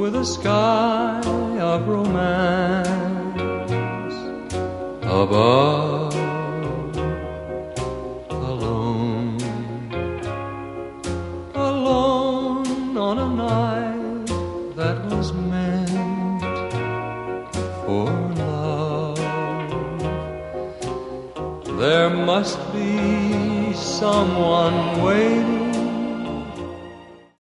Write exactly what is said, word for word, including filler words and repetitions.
with a sky of romance above. Alone, alone on a night that was meant for love. There must be someone waiting